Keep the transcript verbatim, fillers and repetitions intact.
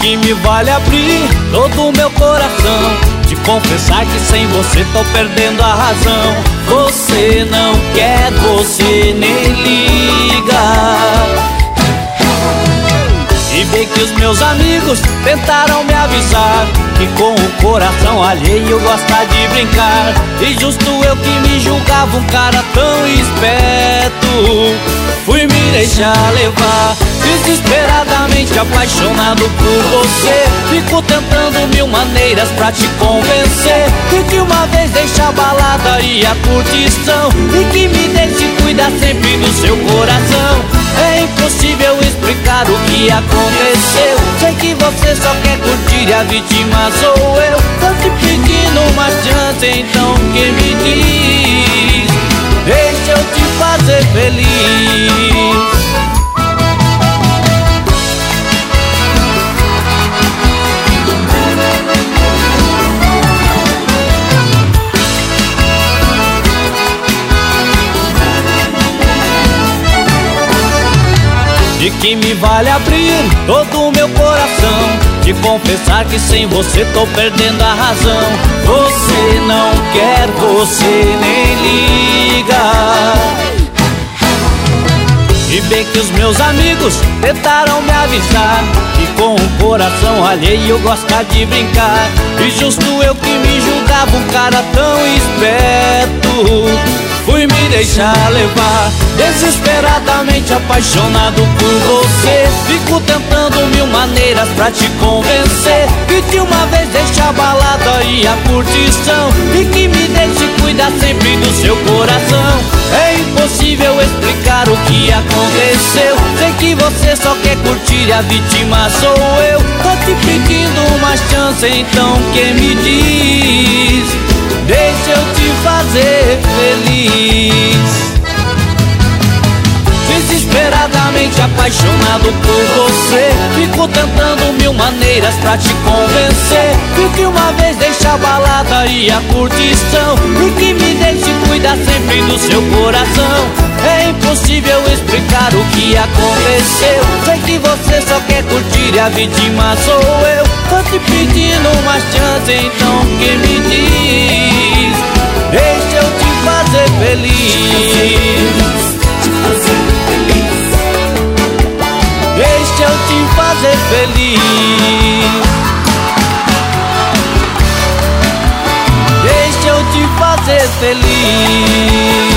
que me vale abrir todo o meu coração, te confessar que sem você tô perdendo a razão. Você não quer, você nem liga. E bem que os meus amigos tentaram me avisar que com o coração alheio gosta de brincar. E justo eu que me julgava um cara tão esperto, fui me deixar levar, desesperadamente apaixonado por você. Fico tentando mil maneiras pra te convencer que de uma vez deixa a balada e a curtição, e que me deixe cuidar sempre do seu coração. É impossível explicar o que aconteceu. Sei que você só quer curtir e a vítima sou eu. Tô te pedindo uma chance, então quem me diz? Deixa eu te fazer feliz. De que me vale abrir todo o meu coração, te confessar que sem você tô perdendo a razão. Você não quer, você nem liga. E bem que os meus amigos tentaram me avisar que com o coração alheio gosta de brincar. E justo eu que me julgava um cara tão esperto, fui me deixar levar, desesperadamente apaixonado por você. Fico tentando mil maneiras pra te convencer que de uma vez deixa a balada e a curtição, e que me deixe cuidar sempre do seu coração. É impossível explicar o que aconteceu. Sei que você só quer curtir e a vítima sou eu. Tô te pedindo uma chance, então quem me diz? Deixa eu te fazer feliz. Desesperadamente apaixonado por você, fico tentando mil maneiras pra te convencer que de uma vez deixa a balada e a curtição, e que me deixe cuidar sempre do seu coração. É impossível explicar o que aconteceu. Sei que você só quer curtir e a vítima sou eu. Tô te pedindo uma chance, então quem me diz? Deixa eu te fazer feliz. Deixa eu te fazer feliz. Deixa eu te fazer feliz.